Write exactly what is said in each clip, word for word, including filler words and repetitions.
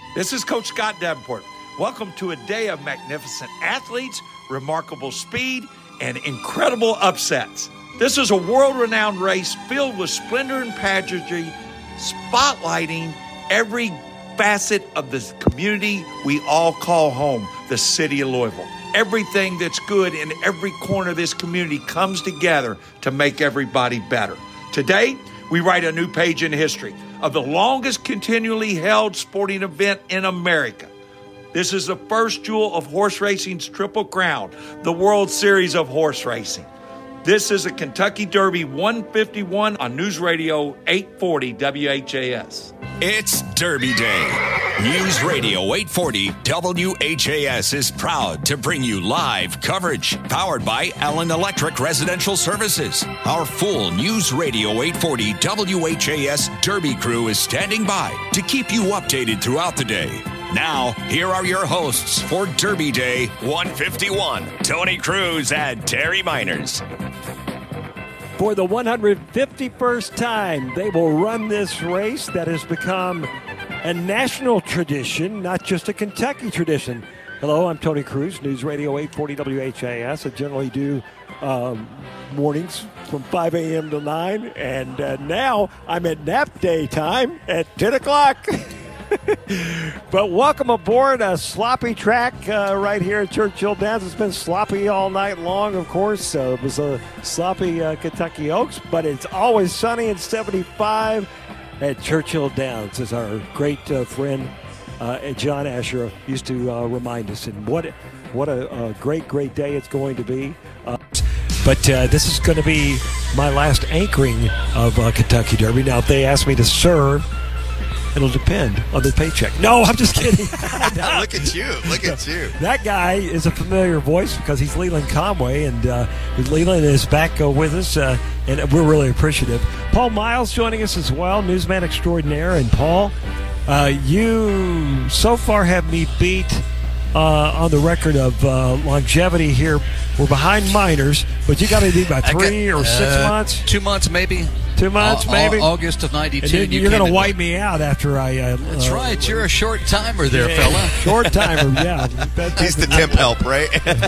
This is Coach Scott Davenport. Welcome to a day of magnificent athletes, remarkable speed, and incredible upsets. This is a world-renowned race filled with splendor and pageantry, spotlighting every facet of the community we all call home, the city of Louisville. Everything that's good in every corner of this community comes together to make everybody better. Today, we write a new page in history of the longest continually held sporting event in America. This is the first jewel of horse racing's Triple Crown, the World Series of Horse Racing. This is a Kentucky Derby one fifty-one on News Radio eight forty W H A S. It's Derby Day. News Radio eight forty W H A S is proud to bring you live coverage powered by Allen Electric Residential Services. Our full News Radio eight forty W H A S Derby crew is standing by to keep you updated throughout the day. Now, here are your hosts for Derby Day one fifty-one, Tony Cruz and Terry Miners. For the one hundred fifty-first time, they will run this race that has become a national tradition, not just a Kentucky tradition. Hello, I'm Tony Cruz, News Radio eight forty W H A S. I generally do um, mornings from five a.m. to nine, and uh, now I'm at nap day time at ten o'clock. But welcome aboard a sloppy track uh, right here at Churchill Downs. It's been sloppy all night long, of course. Uh, it was a sloppy uh, Kentucky Oaks, but it's always sunny and seventy-five at Churchill Downs, as our great uh, friend uh, John Asher used to uh, remind us. And what, what a, a great, great day it's going to be. Uh, but uh, this is going to be my last anchoring of uh, Kentucky Derby. Now, if they ask me to serve, it'll depend on the paycheck. No, I'm just kidding. Look at you. Look at you. That guy is a familiar voice because he's Leland Conway, and uh, Leland is back uh, with us, uh, and we're really appreciative. Paul Miles joining us as well, newsman extraordinaire. And Paul, uh, you so far have me beat uh, on the record of uh, longevity here. We're behind Miners, but you got to be by three got, or six uh, months? Two months, maybe. Two months, all, maybe? All, August of ninety-two. And you you're going to wipe me out after I... Uh, That's uh, right. You're a short timer there, yeah, fella. Short timer, yeah. He's the temp help, right?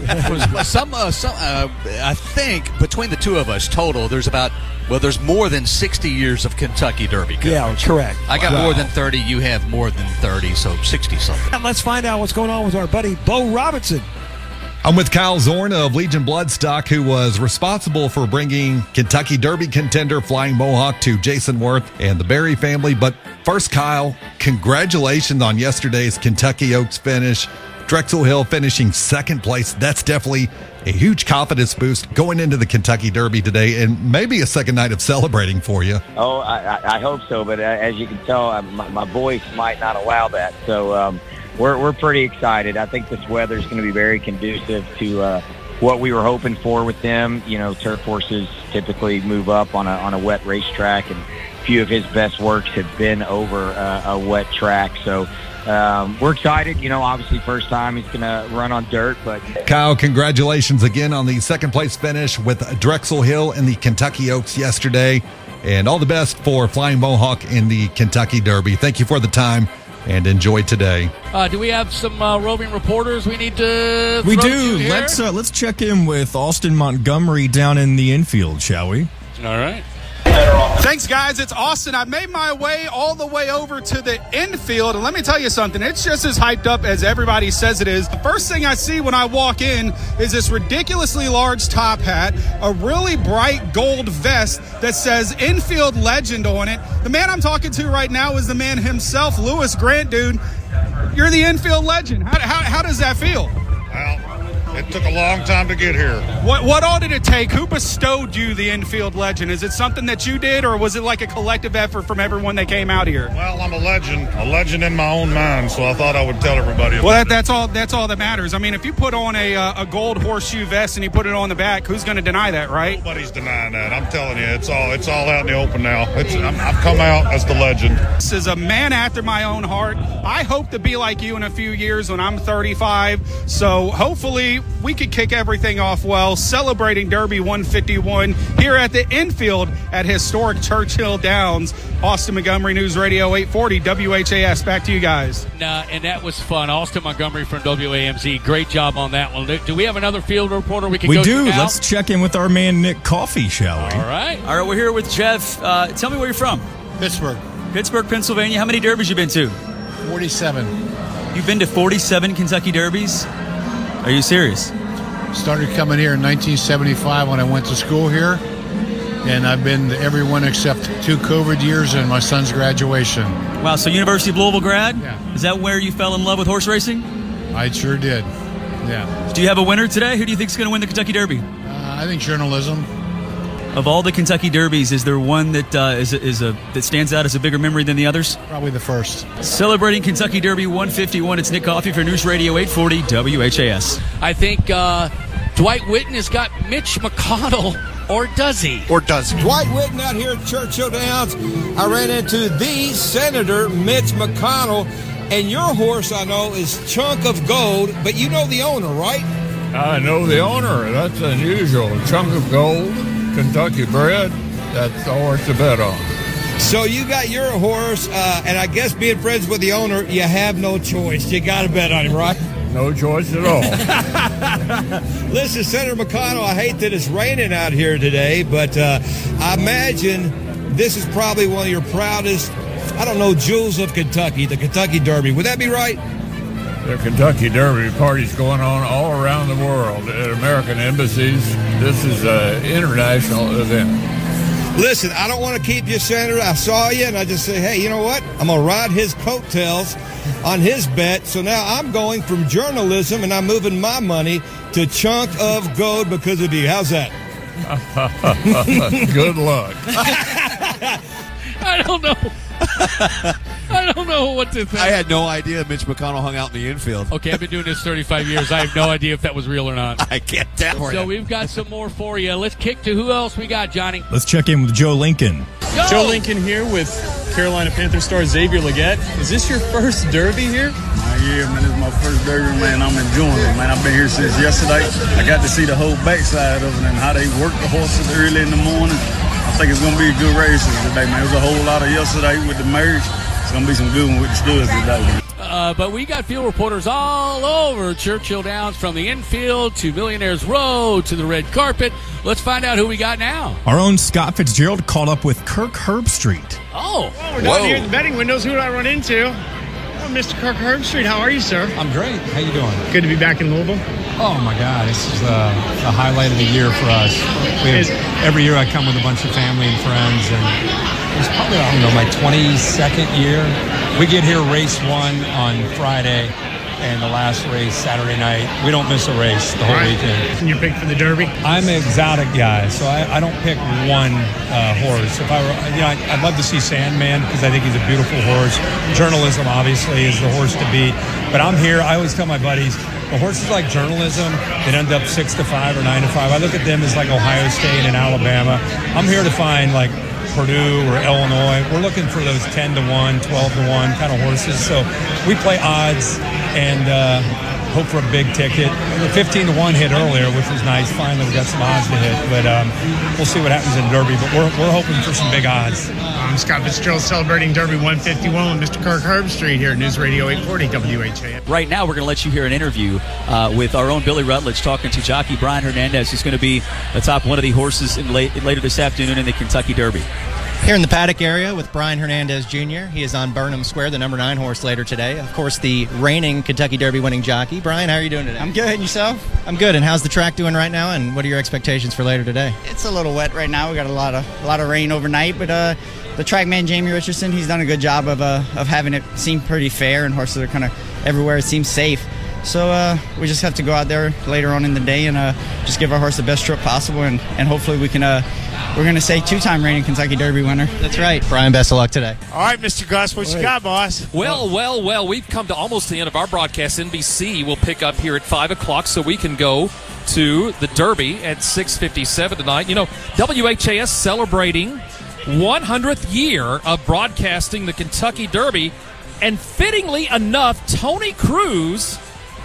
some, uh, some, uh, I think between the two of us total, there's about, well, there's more than sixty years of Kentucky Derby coverage. Yeah, correct. I got wow. more than thirty. You have more than thirty, so sixty-something. And let's find out what's going on with our buddy Bo Robinson. I'm with Kyle Zorn of Legion Bloodstock, who was responsible for bringing Kentucky Derby contender Flying Mohawk to Jason Worth and the Berry family. But first, Kyle, congratulations on yesterday's Kentucky Oaks finish. Drexel Hill finishing second place. That's definitely a huge confidence boost going into the Kentucky Derby today, and maybe a second night of celebrating for you. Oh, I, I hope so, but as you can tell, my, my voice might not allow that. So, um, We're we're pretty excited. I think this weather is going to be very conducive to uh, what we were hoping for with them. You know, turf horses typically move up on a on a wet racetrack, and a few of his best works have been over uh, a wet track. So um, we're excited. You know, obviously first time he's going to run on dirt. But Kyle, congratulations again on the second place finish with Drexel Hill in the Kentucky Oaks yesterday, and all the best for Flying Mohawk in the Kentucky Derby. Thank you for the time. And enjoy today. Uh, do we have some uh, roving reporters we need to We throw do. To here? Let's uh, let's check in with Austin Montgomery down in the infield, shall we? All right. Thanks, guys. It's Austin. I made my way all the way over to the infield, and let me tell you something. It's just as hyped up as everybody says it is. The first thing I see when I walk in is this ridiculously large top hat, a really bright gold vest that says infield legend on it. The man I'm talking to right now is the man himself, Lewis Grant, dude. You're the infield legend. How, how, how does that feel? Well, it took a long time to get here. What what all did it take? Who bestowed you the infield legend? Is it something that you did, or was it like a collective effort from everyone that came out here? Well, I'm a legend, a legend in my own mind, so I thought I would tell everybody about Well, that, it. that's all That's all that matters. I mean, if you put on a uh, a gold horseshoe vest and you put it on the back, who's going to deny that, right? Nobody's denying that. I'm telling you, it's all it's all out in the open now. It's, I'm, I've come out as the legend. This is a man after my own heart. I hope to be like you in a few years when I'm thirty-five. So hopefully we could kick everything off well, celebrating Derby one fifty-one here at the infield at historic Churchill Downs. Austin Montgomery, News Radio eight forty W H A S. Back to you guys. Nah, and that was fun. Austin Montgomery from W A M Z. Great job on that one. Do we have another field reporter we can we go do. to now? Let's check in with our man Nick Coffey, shall we? All right. All right, we're here with Jeff. Uh, tell me where you're from. Pittsburgh. Pittsburgh, Pennsylvania. How many derbies you been to? forty-seven. You've been to forty-seven Kentucky derbies? Are you serious? Started coming here in nineteen seventy-five when I went to school here, and I've been to every one except two COVID years and my son's graduation. Wow, so University of Louisville grad? Yeah. Is that where you fell in love with horse racing? I sure did, yeah. Do you have a winner today? Who do you think is going to win the Kentucky Derby? Uh, I think journalism. Of all the Kentucky Derbies, is there one that uh, is, a, is a that stands out as a bigger memory than the others? Probably the first. Celebrating Kentucky Derby one fifty-one, it's Nick Coffey for News Radio eight forty W H A S. I think uh, Dwight Witten has got Mitch McConnell, or does he? Or does he? Dwight Witten out here at Churchill Downs. I ran into the Senator Mitch McConnell, and your horse, I know, is Chunk of Gold, but you know the owner, right? I know the owner. That's unusual. Chunk of Gold, Kentucky bred. That's the horse to bet on. So you got your horse, uh, and I guess being friends with the owner, you have no choice. You got to bet on him, right? No choice at all. Listen, Senator McConnell, I hate that it's raining out here today, but uh, I imagine this is probably one of your proudest, I don't know, jewels of Kentucky, the Kentucky Derby. Would that be right? The Kentucky Derby party's going on all around the world at American embassies. This is an international event. Listen, I don't want to keep you, Senator. I saw you, and I just say, hey, you know what? I'm going to ride his coattails on his bet. So now I'm going from journalism, and I'm moving my money to Chunk of Gold because of you. How's that? Good luck. I don't know. I don't know what to think. I had no idea Mitch McConnell hung out in the infield. Okay, I've been doing this thirty-five years. I have no idea if that was real or not. I can't tell. So we've got some more for you. Let's kick to who else we got, Johnny? Let's check in with Joe Lincoln. Go! Joe Lincoln here with Carolina Panther star Xavier Legette. Is this your first Derby here? Uh, yeah, man, this is my first Derby, man. I'm enjoying it, man. I've been here since yesterday. I got to see the whole backside of it and how they work the horses early in the morning. I think it's going to be a good race today, man. There was a whole lot of yesterday with the marriage. It's going to be some good one with the studs today. Uh, but we got field reporters all over Churchill Downs, from the infield to Millionaires Row to the red carpet. Let's find out who we got now. Our own Scott Fitzgerald caught up with Kirk Herbstreit. Oh. Well, we're down here at the betting windows. Who did I run into? Oh, Mister Kirk Herbstreit. How are you, sir? I'm great. How you doing? Good to be back in Louisville. Oh, my God. This is uh, the highlight of the year for us. We have, every year I come with a bunch of family and friends, and it's probably, I don't know, my twenty-second year. We get here race one on Friday, and the last race Saturday night. We don't miss a race the whole right. weekend. And your pick for the Derby? I'm an exotic guy, so I, I don't pick one uh, horse. If I were, you know, I'd love to see Sandman because I think he's a beautiful horse. Journalism, obviously, is the horse to beat. But I'm here. I always tell my buddies, the horses like journalism that end up six to five or nine to five. I look at them as like Ohio State and Alabama. I'm here to find like Purdue or Illinois. We're looking for those ten to one, twelve to one kind of horses. So we play odds and uh, hope for a big ticket. The fifteen to one hit earlier, which was nice. Finally, we got some odds to hit. But um, we'll see what happens in Derby. But we're, we're hoping for some big odds. I'm Scott Fitzgerald celebrating Derby one fifty-one with Mister Kirk Herbstreit here at News Radio eight forty W H A S. Right now, we're going to let you hear an interview uh, with our own Billy Rutledge talking to jockey Brian Hernandez, who's going to be atop one of the horses in late, later this afternoon in the Kentucky Derby. Here in the paddock area with Brian Hernandez Junior He is on Burnham Square, the number nine horse later today. Of course, the reigning Kentucky Derby winning jockey. Brian, how are you doing today? I'm good. And yourself? I'm good. And how's the track doing right now? And what are your expectations for later today? It's a little wet right now. We got a lot of a lot of rain overnight, but uh, the track man Jamie Richardson, he's done a good job of uh, of having it seem pretty fair, and horses are kind of everywhere. It seems safe. So uh, we just have to go out there later on in the day and uh, just give our horse the best trip possible, and, and hopefully we can. Uh, we're going to say two-time reigning Kentucky Derby winner. That's right. Brian, best of luck today. All right, Mister Gus, what you got, boss? Well, well, well, we've come to almost the end of our broadcast. N B C will pick up here at five o'clock so we can go to the Derby at six fifty-seven tonight. You know, W H A S celebrating one hundredth year of broadcasting the Kentucky Derby, and fittingly enough, Tony Cruz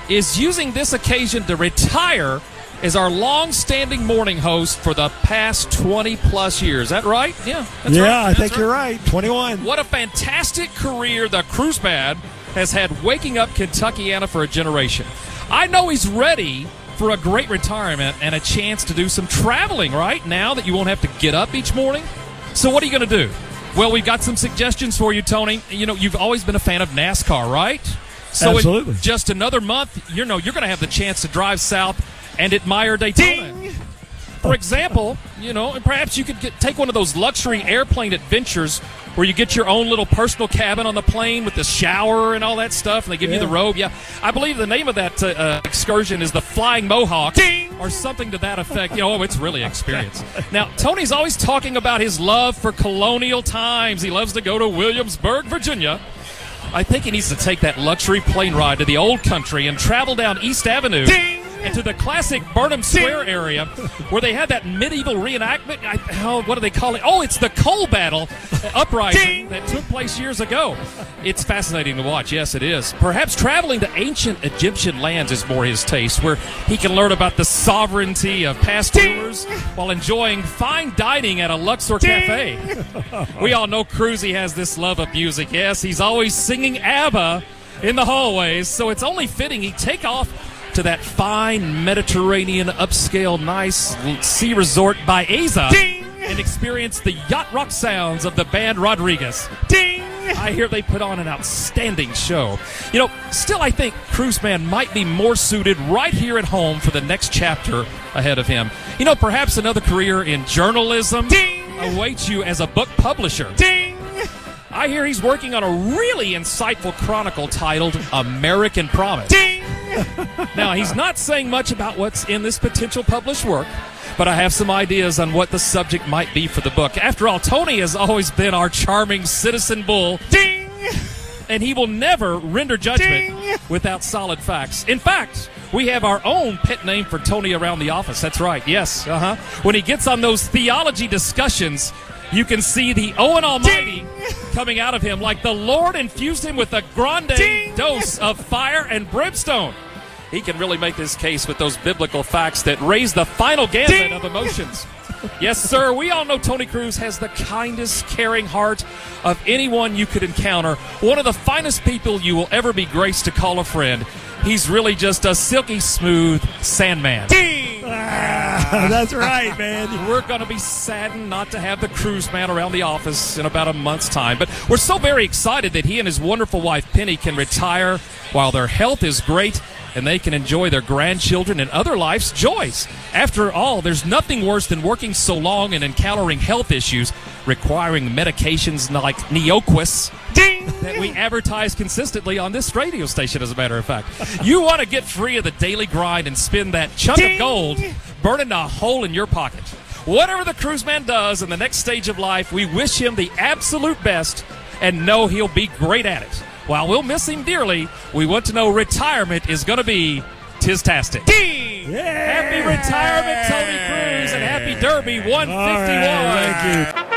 is using this occasion to retire as our long-standing morning host for the past twenty-plus years. Is that right? Yeah, that's yeah, right. I That's think right. you're right. twenty-one. What a fantastic career the Cruiseman has had waking up Kentuckiana for a generation. I know he's ready for a great retirement and a chance to do some traveling, right, now that you won't have to get up each morning. So what are you going to do? Well, we've got some suggestions for you, Tony. You know, you've always been a fan of NASCAR, right? So Absolutely. in just another month, you know, you're going to have the chance to drive south and admire Daytona. Ding! For example, you know, and perhaps you could get, take one of those luxury airplane adventures where you get your own little personal cabin on the plane with the shower and all that stuff, and they give Yeah. you the robe. Yeah, I believe the name of that uh, uh, excursion is the Flying Mohawk, Ding! Or something to that effect. You know, oh, it's really experience. Now, Tony's always talking about his love for colonial times. He loves to go to Williamsburg, Virginia. I think he needs to take that luxury plane ride to the old country and travel down East Avenue Ding! And to the classic Burnham Square Ding! Area where they had that medieval reenactment. I, oh, what do they call it? Oh, it's the coal battle uprising Ding! That took place years ago. It's fascinating to watch. Yes, it is. Perhaps traveling to ancient Egyptian lands is more his taste, where he can learn about the sovereignty of past rulers while enjoying fine dining at a Luxor Ding! Cafe. We all know Cruzy has this love of music. Yes, he's always singing ABBA in the hallways, so it's only fitting he take off to that fine Mediterranean upscale nice sea resort by Aza Ding! And experience the yacht rock sounds of the band Rodriguez. Ding! I hear they put on an outstanding show. You know, still I think Cruiseman might be more suited right here at home for the next chapter ahead of him. You know, perhaps another career in journalism Ding! Awaits you as a book publisher. Ding! I hear he's working on a really insightful chronicle titled American Promise. Ding! Now, he's not saying much about what's in this potential published work, but I have some ideas on what the subject might be for the book. After all, Tony has always been our charming citizen bull. Ding! And he will never render judgment Ding! Without solid facts. In fact, we have our own pet name for Tony around the office. That's right. Yes. Uh-huh. When he gets on those theology discussions, you can see the Owen Almighty Ding! Coming out of him like the Lord infused him with a grande Ding! Dose of fire and brimstone. He can really make this case with those biblical facts that raise the final gambit Ding! Of emotions. Yes, sir, we all know Tony Cruz has the kindest, caring heart of anyone you could encounter. One of the finest people you will ever be graced to call a friend. He's really just a silky smooth sandman. Ding! Ah, that's right, man. We're going to be saddened not to have the Cruiseman around the office in about a month's time. But we're so very excited that he and his wonderful wife, Penny, can retire while their health is great and they can enjoy their grandchildren and other life's joys. After all, there's nothing worse than working so long and encountering health issues requiring medications like Neoquis Ding! That we advertise consistently on this radio station, as a matter of fact. You want to get free of the daily grind and spend that chunk Ding! Of gold burning a hole in your pocket. Whatever the Cruiseman does in the next stage of life, we wish him the absolute best and know he'll be great at it. While we'll miss him dearly, we want to know retirement is going to be tis-tastic. Ding! Yeah! Happy retirement, Tony Cruz, and happy Derby one fifty-one. All right, thank you.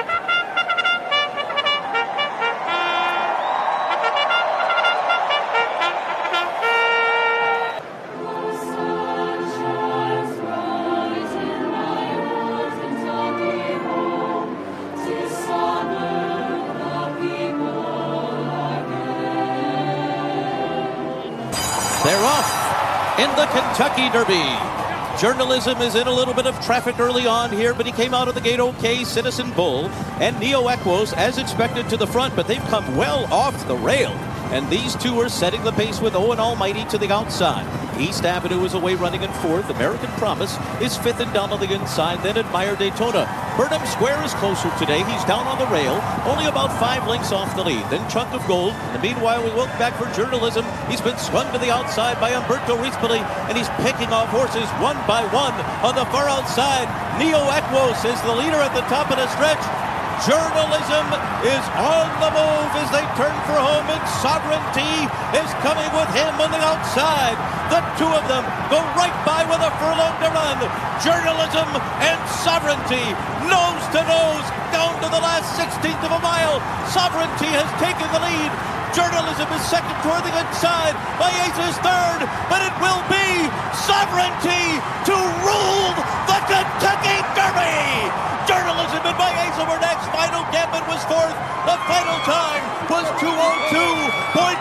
They're off in the Kentucky Derby. Journalism is in a little bit of traffic early on here, but he came out of the gate okay. Citizen Bull and Neo Equos, as expected, to the front, but they've come well off the rail. And these two are setting the pace with Owen Almighty to the outside. East Avenue is away running in fourth. American Promise is fifth and down on the inside. Then Admire Daytona. Burnham Square is closer today. He's down on the rail, only about five lengths off the lead. Then Chunk of Gold. And meanwhile, we look back for journalism. He's been swung to the outside by Umberto Rispoli, and he's picking off horses one by one on the far outside. Neo Equos is the leader at the top of the stretch. Journalism is on the move as they turn for home, and Sovereignty is coming with him on the outside. The two of them go right by with a furlong to run. Journalism and Sovereignty, nose to nose, down to the last sixteenth of a mile. Sovereignty has taken the lead. Journalism Journalism is second toward the inside. Baez is third, but it will be sovereignty to rule the Kentucky Derby. Journalism and Baez over next. Final Gambit was fourth. The final time was two oh two point